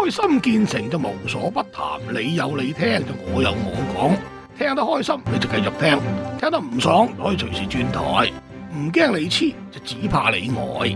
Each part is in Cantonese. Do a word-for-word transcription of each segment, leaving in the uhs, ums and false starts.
開心見誠就無所不談，你有你聽就我有我講，聽得開心你就繼續聽，聽得唔爽可以隨時轉台，唔驚你黐就只怕你呆。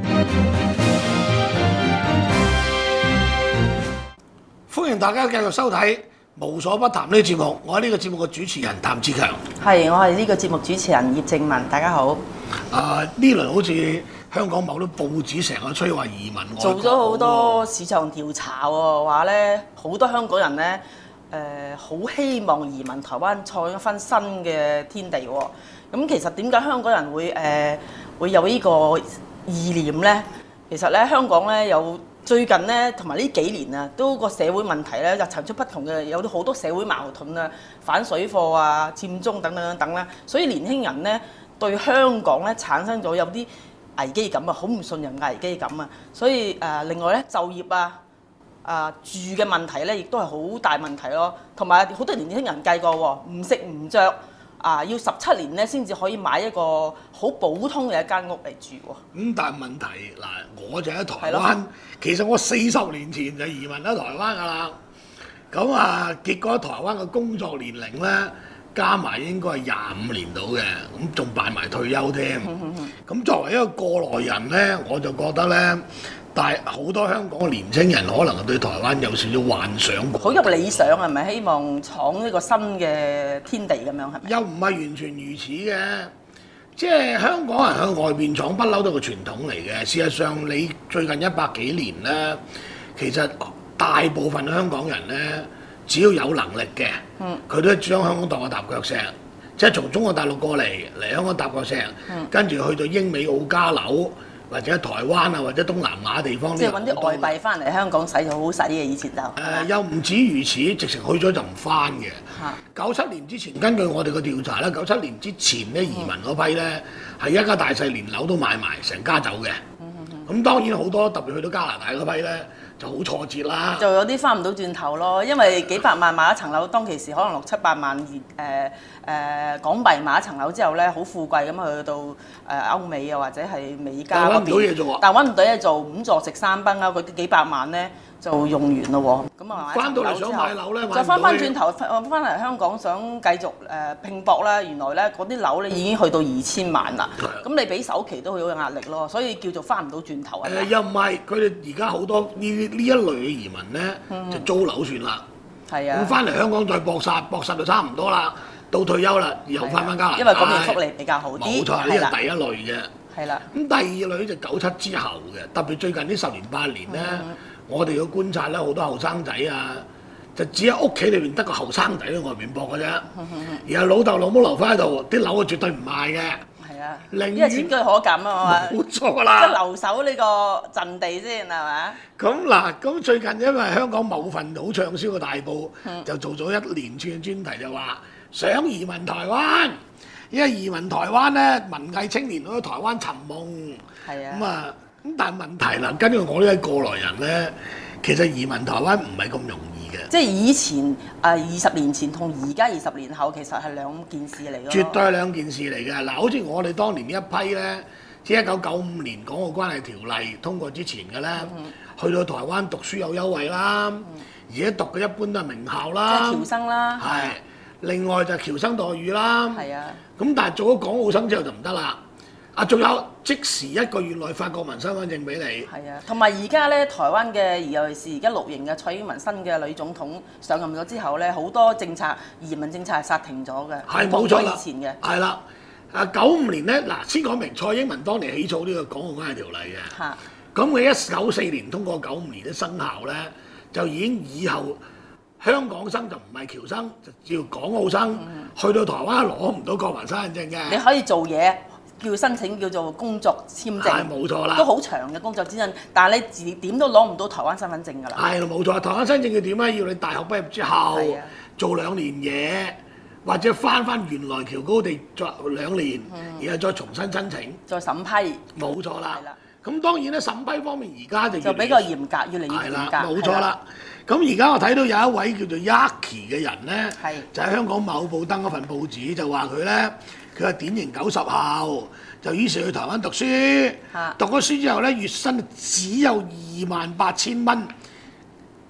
歡迎大家繼續收睇無所不談呢個節目，我係呢個節目嘅主持人譚志強。 係，我係呢個節目主持人葉靜文，大家好。 啊！呢輪好似香港某啲報紙成日吹話移民外國， 做咗好多市場調查喎，話咧好多香港人咧誒好希望移民台灣，創一番新嘅天地喎。咁其實點解香港人會誒、呃、會有呢個意念咧？其實咧香港咧有最近咧同埋呢幾年啊，都個社會問題咧就層出不窮嘅，有好多社會矛盾啊、反水貨啊、佔中等等等等啦，所以年輕人咧對香港咧產生咗有啲危機感啊，好唔信任嘅危機感啊，所以誒、呃、另外咧就業啊、啊、呃、住嘅問題咧，亦都係好大問題咯。同埋好多年輕人計過喎，唔食唔着啊，要十七年咧先至可以買一個好普通嘅一間屋嚟住喎。咁、 嗯、但係問題嗱，我就喺台灣，其實我四十年前就移民喺台灣㗎啦。咁啊，結果台灣嘅工作年齡咧加埋應該係廿五年到嘅，咁仲辦埋退休添。咁作為一個過來人咧，我就覺得咧，但係好多香港嘅年青人可能對台灣有少少幻想， 好有理想係咪？希望闖呢個新嘅天地咁樣係咪？ 又唔係完全如此嘅，即係香港人向外邊闖不嬲都係個傳統嚟嘅。事實上，你最近一百幾年咧，其實大部分香港人咧，只要有能力嘅，佢、嗯、都將香港當個踏腳石，即係從中國大陸過嚟嚟香港踏腳石，嗯、跟住去到英美澳加紐或者台灣啊或者東南亞地方， 即係揾啲外幣翻嚟香港使就好使嘅，以前就誒、 呃、又唔止如此，直情去咗就唔翻嘅。九七、啊、年之前，根據我哋嘅調查咧，九七年之前咧移民嗰批咧係、嗯、一家大細連樓都買埋，成家走嘅。咁、嗯嗯、當然好多特別去到加拿大嗰批咧。就好挫折啦， 就有啲翻唔到轉頭咯，因為幾百萬買一層樓，當其時可能六七百萬元誒誒港幣買一層樓之後咧，好富貴咁去到誒歐美啊或者係美加嗰邊，但揾唔到嘢做，但揾唔到嘢做，五座食三崩啊！嗰啲幾百萬咧就用完咯喎，咁啊翻到嚟想買樓咧， 就翻翻轉頭翻翻嚟香港想繼續誒拼搏啦，原來咧嗰啲樓咧已經去到二千萬啦，咁你俾首期都好有壓力咯，所以叫做翻唔到轉頭啊！ 誒又唔係，佢哋而家好多呢呢一類嘅移民咧，嗯、就租樓算啦。係啊，咁翻嚟香港再搏殺，搏殺就差唔多啦。到退休啦，然後翻翻加拿大， 因為嗰邊福利比較好啲。 冇錯，呢係第一類嘅。係啦。咁第二類就九七之後嘅，特別最近呢十年八年咧，嗯、我哋嘅觀察咧，好多後生仔啊，就只喺屋企裏邊得個後生仔喺外邊搏嘅啫。嗯、然後老豆老母留翻喺度，啲樓啊絕對唔賣嘅。 因為前居可鑑啊嘛， 冇錯啦， 即係留守呢個陣地先係嘛？ 咁嗱，咁最近因為香港某份好暢銷嘅大報，嗯、就做咗一連串嘅專題，就話想移民台灣，因為移民台灣咧，文藝青年去台灣尋夢。係啊，咁啊，咁但係問題啦，根據我呢位過來人咧，其實移民台灣唔係咁容易。 即係以前誒二十年前同而家二十年後其實係兩件事嚟嘅。 絕對係兩件事嚟嘅。嗱，好似我哋當年呢一批咧，即係一九九五年港澳關係條例通過之前嘅咧，嗯、去到台灣讀書有優惠啦，嗯、而且讀嘅一般都係名校啦， 即係僑生啦。係。 另外就係僑生待遇啦。係啊。咁但係做咗港澳生之後就唔得啦。啊，仲有即時一個月內發國民身份證俾你。係啊，同埋而家咧，台灣嘅尤其是而家綠營嘅蔡英文新嘅女總統上任咗之後咧，好多政策移民政策係剎停咗嘅。係冇錯啦。以前嘅。係啦，啊九五年咧，嗱先講明蔡英文當年起草呢個港澳關係條例嘅。嚇。咁佢一九四年通過九五年嘅生效咧，就已經以後香港生就唔係僑生，就叫港澳生，嗯、去到台灣攞唔到國民身份證嘅。你可以做嘢。叫申請叫做工作簽證，係冇錯啦，都好長嘅工作簽證，但係你自點都攞唔到台灣身份證㗎啦。係冇錯，台灣身份證要點咧？要你大學畢業之後的做兩年嘢，或者翻翻原來僑高地作兩年，嗯、然後再重新申請，再審批。冇錯啦。咁當然咧，審批方面而家就就比較嚴格，越嚟越嚴格。冇錯啦。咁而家我睇到有一位叫做 Yaki 嘅人咧，的就喺香港某報登嗰份報紙，就話佢咧。佢係典型九十後，就於是去台灣讀書，啊、讀咗書之後咧，月薪只有二萬八千蚊，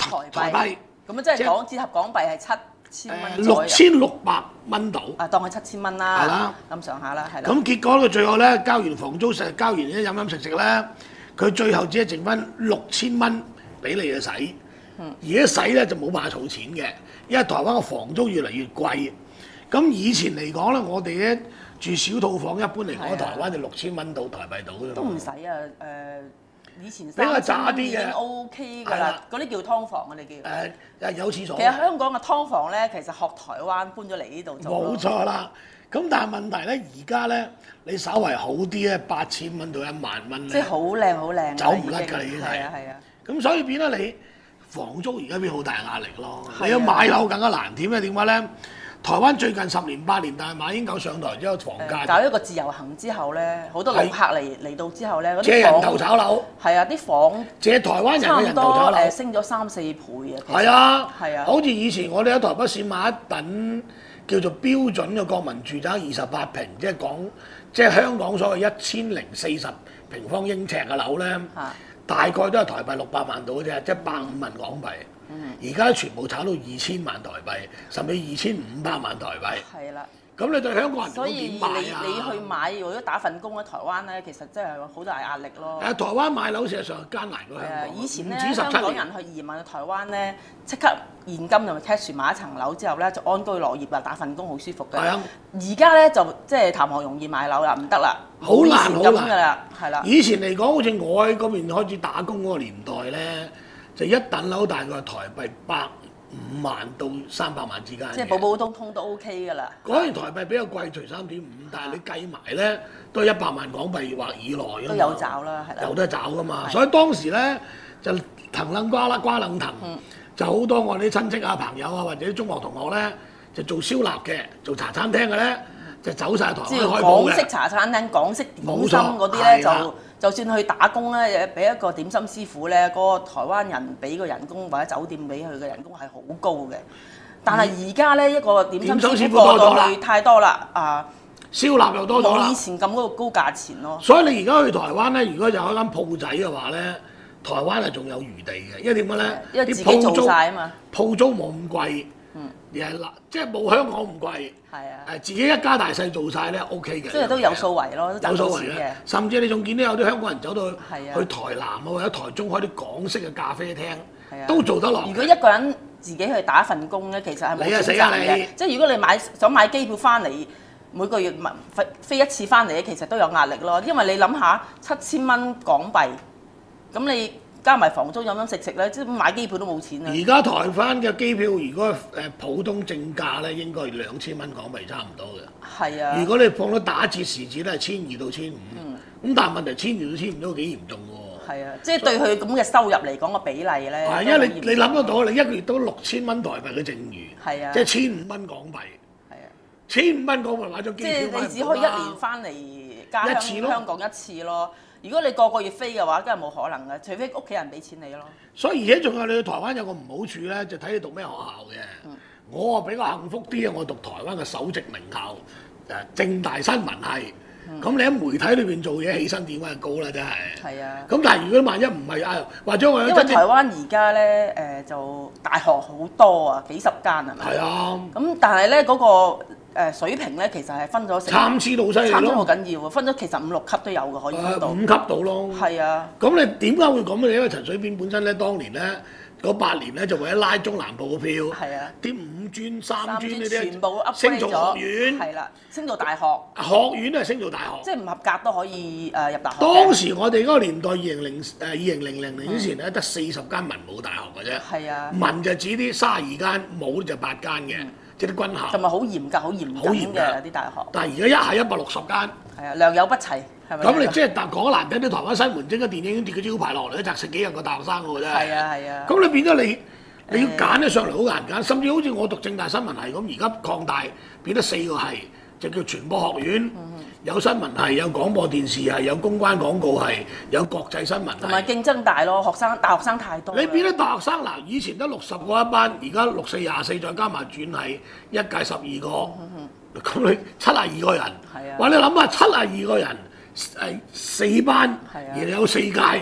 台幣。 台幣咁啊，即係港折合港幣係七千蚊六千六百蚊到。 啊，當佢七千蚊啦。 係啦， 咁上下啦，係啦。 咁結果佢最後咧交完房租成，交完啲飲飲食食咧，佢最後只係剩翻六千蚊俾你去使。嗯、而家使咧就冇辦法儲錢嘅，因為台灣嘅房租越嚟越貴。咁以前嚟講咧，我哋咧住小套房，一般嚟講，台灣就六千蚊到台幣到啫嘛。 都唔使啊，誒、呃，以前比較渣啲嘅已經 O K 㗎啦，嗰啲叫劏房我哋叫。誒、 呃，有廁所。 其實香港嘅劏房咧，其實學台灣搬咗嚟呢度做。 冇錯啦，咁但係問題咧，而家咧你稍為好啲咧，八千蚊到一萬蚊咧。 即係好靚好靚。 走唔甩㗎，已經係。 係啊係啊。 咁所以變咗你房租而家變好大壓力咯。你要買樓更加難添，因為點解咧？台灣最近十年八年大馬英九上台之後，房價搞一個自由行之後咧，好多旅客嚟嚟到之後咧，嗰啲借人頭炒樓。 係啊，啲房借台灣人嘅人頭炒樓， 誒升咗三四倍啊！ 係啊， 係啊， 好似以前我哋喺台北市買一棟叫做標準嘅國民住宅，二十八平，即係講即係香港所謂一千零四十平方英尺嘅樓咧，啊、大概都係台幣六百萬到嘅啫，即係百五萬港幣。而家、嗯、全部炒到二千萬台幣，甚至二千五百萬台幣。係啦。咁你對香港人所以點買啊？ 你你去買，如果打份工喺台灣咧，其實真係好大壓力咯。 誒，台灣買樓事實上係艱難過香港。 以前咧，香港人去移民去台灣咧，即刻現金同埋 cash 買一層樓之後咧，就安居樂業啦，打份工好舒服嘅。係啊。而家咧就即係談何容易買樓啦，唔得啦。 好難好難㗎啦，係啦。 以前嚟講，好似我喺嗰邊開始打工嗰個年代咧，就一棟樓大概係台幣百五萬到三百萬之間， 即係普普通通都 OK 㗎啦。 嗰年台幣比較貴，除三點五，但係你計埋咧都係一百萬港幣或以內啊嘛。 都有找啦，係啦。 有得找㗎嘛，所以當時咧就藤撚瓜啦，瓜撚藤，嗯、就好多我哋啲親戚啊、朋友啊，或者啲中學同學咧，就做燒臘嘅，做茶餐廳嘅咧，就走晒台灣開鋪嘅。 港式茶餐廳、港式點心嗰啲咧就。就算去打工咧，俾一個點心師傅咧，嗰、那個台灣人俾個人工或者酒店俾佢嘅人工係好高嘅。但係而家咧一個點心師傅過到去太多啦，啊， 燒臘又多咗啦， 冇以前咁嗰個高價錢咯。 所以你而家去台灣咧，如果有一間鋪仔嘅話咧，台灣係仲有餘地嘅，因為點解咧？ 因為自己做曬啊嘛， 鋪租冇咁貴。嗯，而係嗱，即係冇香港咁貴。係啊。誒，自己一家大細做晒咧 OK 嘅。 即係都有數圍咯， 有數圍嘅。甚至你仲見到有啲香港人走到去去台南啊或者台中開啲港式嘅咖啡廳，都做得落。 如果一個人自己去打份工咧，其實係冇選擇嘅。即係如果你買想買機票翻嚟，每個月飛飛一次翻嚟咧，其實都有壓力咯。因為你諗下七千蚊港幣，咁你加埋房租飲飲食食咧，即係買機票都冇錢啊！ 而家台灣嘅機票，如果誒普通正價咧，應該係兩千蚊港幣差唔多嘅。係啊！如果你放到打折時節咧，係千二到千五。嗯。咁但係問題千二到千五都幾嚴重喎。係啊，即係對佢咁嘅收入嚟講個比例咧。係，因為你你諗得到，你一個月都六千蚊台幣嘅剩餘。係啊。即係千五蚊港幣。係啊。千五蚊港幣買咗機票。即係你只可以一年翻嚟家鄉香港一次咯。如果你個個月飛嘅話，梗係冇可能嘅，除非屋企人俾錢你咯。所以而家仲有你去台灣有個唔好處咧，就睇你讀咩學校嘅。嗯、我啊比較幸福啲啊，我讀台灣嘅首席名校誒政大新聞系。咁、嗯、你喺媒體裏邊做嘢，起薪點係高啦，真係。係啊。咁但係如果萬一唔係啊，或者我因為台灣而家咧誒就大學好多啊，幾十間係咪？係啊。咁但係咧嗰個誒水平咧，其實係分咗成參差到犀利咯，參差好緊要喎，分咗其實五六級都有嘅，可以分到五級到咯。係啊，咁你點解會咁咧？因為陳水扁本身咧，當年咧嗰八年咧就為咗拉中南部嘅票，係啊，啲五專三專呢啲全部 upgrade 咗，升做學院，係啦，升到大學，學院都係升做大學，即係唔合格都可以誒入大學。當時我哋嗰個年代二零零誒二零零零年之前咧，得四十間文武大學嘅啫，係啊，文就指啲卅二間，武就八間嘅。即係啲軍校，同埋好嚴格、好嚴謹嘅啲大學。但係而家一係一百六十間，係啊，良莠不齊，係咪？咁你即係但講難聽啲，台灣新門整個電影院跌個招牌落嚟，一擲食幾廿個大學生嘅啫。係啊係啊。咁你變咗你，你要揀得上嚟好難揀，甚至好似我讀政大新聞系咁，而家擴大變得四個系，就叫傳播學院，有新聞系，有廣播電視系，有公關廣告系，有國際新聞系。同埋競爭大咯，學生大學生太多。你變咗大學生嗱，以前得六十個一班，而家六四廿四，再加埋轉系，一屆十二個，咁你七十二個人。係啊。話你諗下，七十二個人，誒四班，而有四屆，咁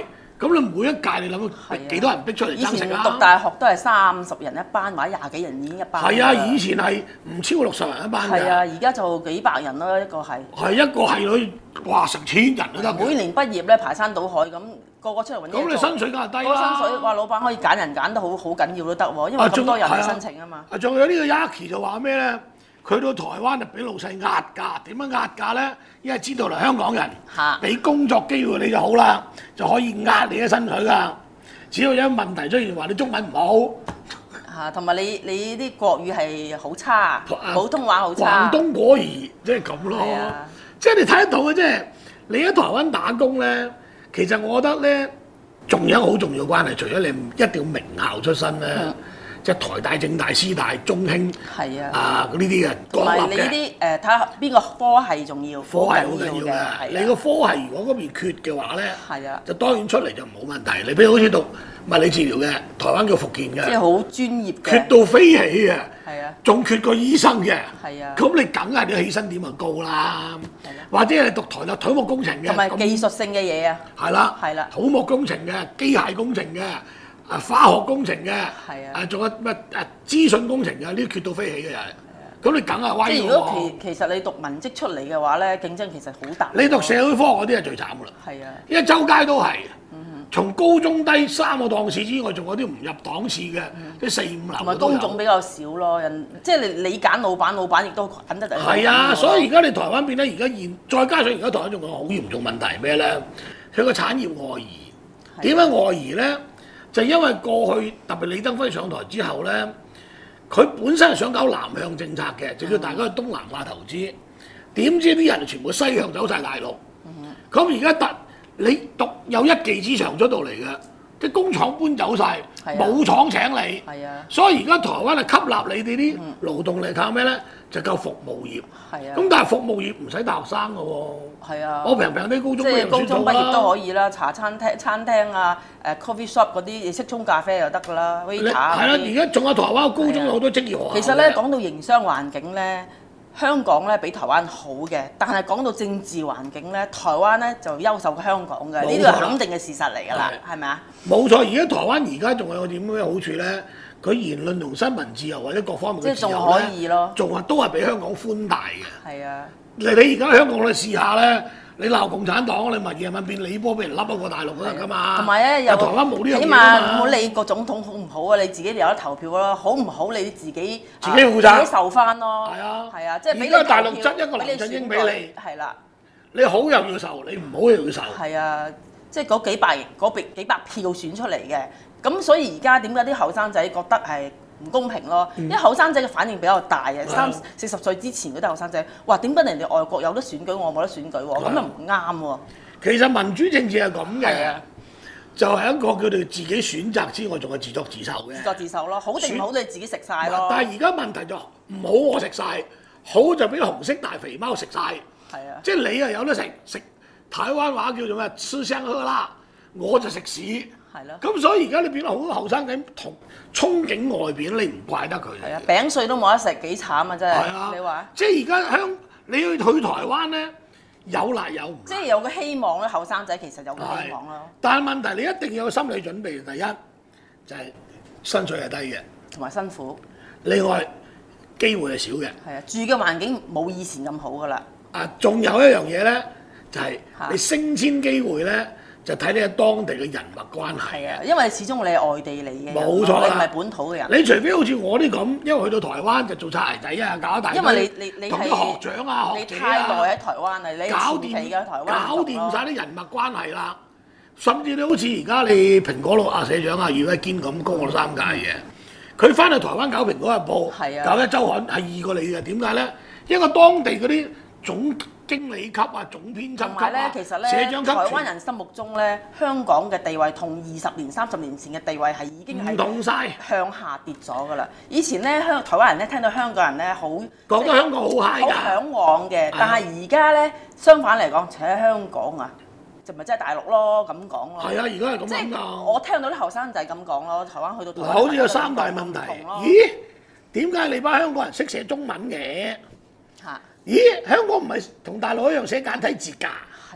咁你每一屆你諗到幾多人逼出嚟爭食啊？ 以前讀大學都係三十人一班，或者廿幾人已經一班。 係啊，以前係唔超過六十人一班㗎。 係啊，而家就幾百人咯，一個係。 係一個係女，哇成千人都得。 每年畢業咧排山倒海咁，個個出嚟揾嘢做。 咁你薪水梗係低啦。 個薪水話老闆可以揀人揀得好好緊要都得喎，因為咁多人嚟申請啊嘛。 啊，仲有呢個 Yaki 就話咩咧？佢到台灣就俾老細壓價，點樣壓價咧？因為知道嚟香港人俾工作機會你就好啦，就可以壓你嘅薪水㗎。只要有問題出現話你中文唔好， 嚇，同埋你你啲國語係好差，普通話好差。 廣東果兒即係咁咯，即係你睇得到嘅，即係你喺台灣打工咧，其實我覺得咧，仲有一個好重要關係，除咗你一定要名校出身咧。嗯即係台大、政大、師大、中興，係啊，啊呢啲嘅， 同埋你呢啲誒睇下邊個科係重要， 科係好緊要嘅。你個科係如果嗰邊缺嘅話咧，係啊，就當然出嚟就冇問題。你譬如好似讀物理治療嘅，台灣叫復健嘅， 即係好專業嘅， 缺到飛起嘅， 係啊， 仲缺過醫生嘅， 係啊， 咁你梗係你起薪點就高啦，或者係讀台大土木工程嘅， 同埋技術性嘅嘢啊， 係啦， 係啦， 土木工程嘅、機械工程嘅。啊，化學工程嘅， 係啊， 啊，仲有乜啊資訊工程嘅，呢啲缺到飛起嘅又係，咁你梗係威喎。 即係如果其其實你讀文職出嚟嘅話咧，競爭其實好大。 你讀社會科學嗰啲係最慘噶啦。係啊，因為周街都係，從高中低三個檔次之外，仲有啲唔入檔次嘅，啲四五流。 同埋工種比較少咯，人即係你你揀老闆，老闆亦都揀得。 係啊，所以而家你台灣變得而家現，再加上而家台灣仲有好嚴重問題咩咧？佢個產業外移，點解外移咧？就因為過去特別李登輝上台之後咧，佢本身係想搞南向政策嘅，就叫大家去東南亞投資。點知啲人全部西向走晒大陸。咁而家突你獨有一技之長出到嚟嘅，啲工廠搬走晒，冇廠請你。係啊，所以而家台灣係吸納你哋啲勞動力靠咩咧？就夠服務業。係啊。咁但係服務業唔使大學生嘅喎。係啊。我平平啲高中畢業高中畢業都可以啦，茶餐廳、餐廳啊，誒 coffee shop 嗰啲，你識沖咖啡就得㗎啦。可以茶。 係啦，而家仲有台灣高中有好多職業學校。 其實咧講到營商環境咧，香港咧比台灣好嘅，但係講到政治環境咧，台灣咧就優秀過香港嘅，呢啲係肯定嘅事實嚟㗎啦，係咪啊？ 冇錯，而家台灣而家仲有點咩好處咧？佢言論同新聞自由或者各方面嘅自由咧， 仲可以咯， 仲係都係比香港寬大嘅。 係啊， 你你而家香港你試下咧，你鬧共產黨，你咪夜晚變李波俾人笠一個大陸都得㗎嘛。 同埋咧，又台灣冇呢樣嘢㗎嘛。 起碼唔好理個總統好唔好啊，你自己有得投票咯，好唔好你自己自己負責， 自己受翻咯。 係啊， 係啊，即係俾你而家大陸執一個林振英俾你， 係啦， 你好又要受，你唔好又要受。 係啊，即係嗰幾百嗰幾百票選出嚟嘅，咁所以而家點解啲後生仔覺得係唔公平咯？因為後生仔嘅反應比較大嘅，三四十歲之前嗰啲後生仔，哇點解人哋外國有得選舉，我冇得選舉喎？咁又唔啱喎。 其實民主政治係咁嘅，就係一個佢哋自己選擇之外，仲係自作自受嘅。 自作自受咯，好定唔好你自己食晒咯。 但係而家問題就唔好我食晒，好就俾紅色大肥貓食晒。係啊，即係你啊有得食食，台灣話叫做咩？吃香喝辣，我就食屎。係咯。咁所以而家你變到好多後生仔同憧憬外邊，你唔怪得佢。 係啊，餅碎都冇得食，幾慘啊！真係。 係啊。 你話？ 即係而家香，你去去台灣咧，有辣有唔辣。 即係有個希望咧，後生仔其實有個希望咯。 但係問題你一定要有心理準備，第一就係、是、薪水係低嘅， 同埋辛苦。 另外機會係少嘅。係啊，住嘅環境冇以前咁好㗎啦。 啊，仲有一樣嘢咧，就係、是、你升遷機會咧，就睇你喺當地嘅人脈關係。係啊，因為始終你係外地嚟嘅， 冇錯， 你唔係本土嘅人。 你除非好似我啲咁，因為去到台灣就做擦鞋仔啊，搞一大堆。 因為你你你係學長啊、學姐啊， 你太耐喺台灣啦，你搞掂嘅台灣搞掂晒啲人脈關係啦。甚至你好似而家你蘋果佬啊社長啊余偉堅咁高我三屆嘅，佢翻去台灣搞蘋果日報，啊、搞一週刊係易過你嘅。點解咧？因為當地嗰啲總經理級啊、總編輯級啊、 其實呢社長級， 台灣人心目中咧，香港嘅地位同二十年、三十年前嘅地位係已經係唔同曬，向下跌咗㗎啦。以前咧香台灣人咧聽到香港人咧好覺得香港好 high 㗎， 好嚮往嘅。但係而家咧相反嚟講，扯香港啊，就咪即係大陸咯，咁講咯。係啊，而家係咁講㗎。我聽到啲後生仔咁講咯，台灣去到台灣， 好似有三大問題。咦？點解你班香港人識寫中文嘅？嚇！咦？香港唔係同大陸一樣寫簡體字㗎？係咯。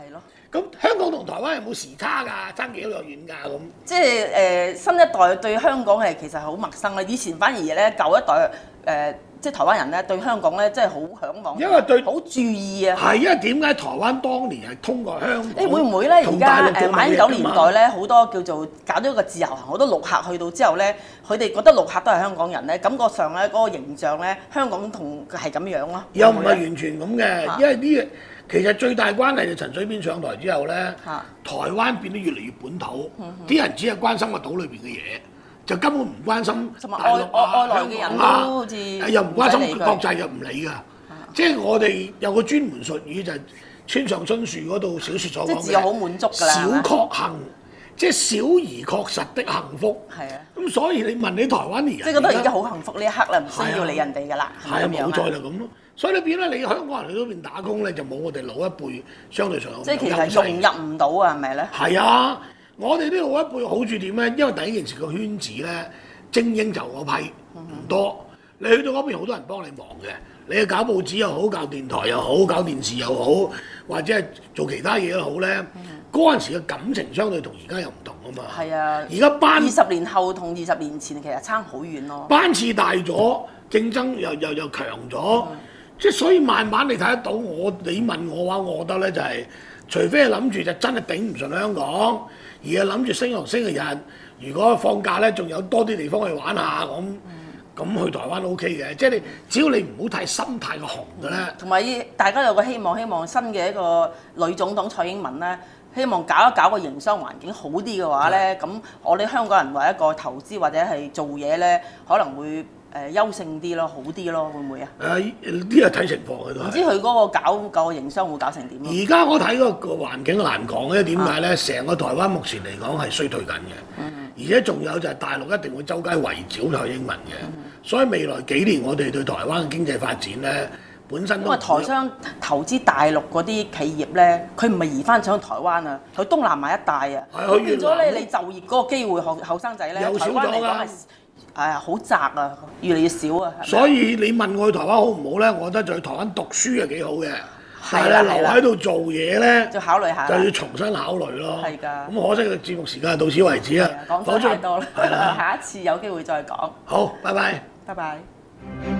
咁香港同台灣有冇時差㗎？爭幾多遠㗎咁？ 即係誒、呃、新一代對香港係其實好陌生啦。以前反而咧舊一代誒、呃、即係台灣人咧對香港咧真係好嚮往， 因為對好注意啊。 係因為點解台灣當年係通過香港？ 你會唔會咧？而家誒馬英九年代咧，好多叫做搞咗一個自由行，好多陸客去到之後咧，佢哋覺得陸客都係香港人咧，感覺上咧嗰個形象咧，香港同係咁樣咯。 又唔係完全咁嘅，啊、因為呢個其實最大關係就陳水扁上台之後咧，啊、台灣變得越嚟越本土，啲、嗯、人只係關心個島裏邊嘅嘢，就根本唔關心大陸啊、香港啊，又唔關心國際又唔理㗎。即係我哋有個專門術語就係村上春樹嗰度小説所講嘅， 即係自我好滿足㗎啦。 小確幸，即係小而確實的幸福。係啊。咁所以你問你台灣啲人， 即係覺得而家好幸福呢一刻啦，唔需要理人哋㗎啦。 係啊，冇錯就咁咯。所以你變咗你香港人去嗰邊打工咧，就冇我哋老一輩相對上有優勢。 即係其實融入唔到啊，係咪咧？ 係啊，我哋啲老一輩好處點咧？因為第一件事個圈子咧，精英就嗰批唔多。你去到嗰邊好多人幫你忙嘅。你去搞報紙又好，搞電台又好，搞電視又好，或者係做其他嘢都好咧。嗰陣、嗯、時嘅感情相對同而家又唔同啊嘛。係啊，而家班二十年後同二十年前其實差好遠咯。 班次大咗，競爭又又又強咗，嗯、即係所以慢慢你睇得到我，你問我話，我覺得咧就係、是，除非係諗住就真係頂唔順香港，而係諗住星期六星期日，如果放假咧，仲有多啲地方去玩下咁。咁去台灣 O K 嘅，即係你只要你唔好太心態個紅嘅咧。同埋大家有個希望，希望新嘅一個女總統蔡英文咧，希望搞一搞個營商環境好啲嘅話咧，咁的我哋香港人為一個投資或者係做嘢咧，可能會誒、呃、優勝啲咯，好啲咯，會唔會啊？誒呢個睇情況嘅都係。唔知佢嗰個搞個營商會搞成點？ 而家我睇嗰個環境難講咧，點解咧？成個台灣目前嚟講係衰退緊嘅，嗯、而且仲有就係大陸一定會周街圍剿蔡英文嘅。嗯所以未來幾年我哋對台灣嘅經濟發展咧，本身因為台商投資大陸嗰啲企業咧，佢唔係移翻上台灣啊，去東南亞一帶啊，咁變咗咧，你就業嗰個機會後後生仔咧， 又少咗㗎。 台灣嚟講係誒好窄啊，越嚟越少啊。 所以你問我去台灣好唔好咧？我覺得就去台灣讀書係幾好嘅。但係留喺度做嘢咧， 就考慮下， 就要重新考慮咯。 係㗎。 咁可惜嘅節目時間到此為止啊。 講咗太多啦，下一次有機會再講。 好，拜拜。 拜拜。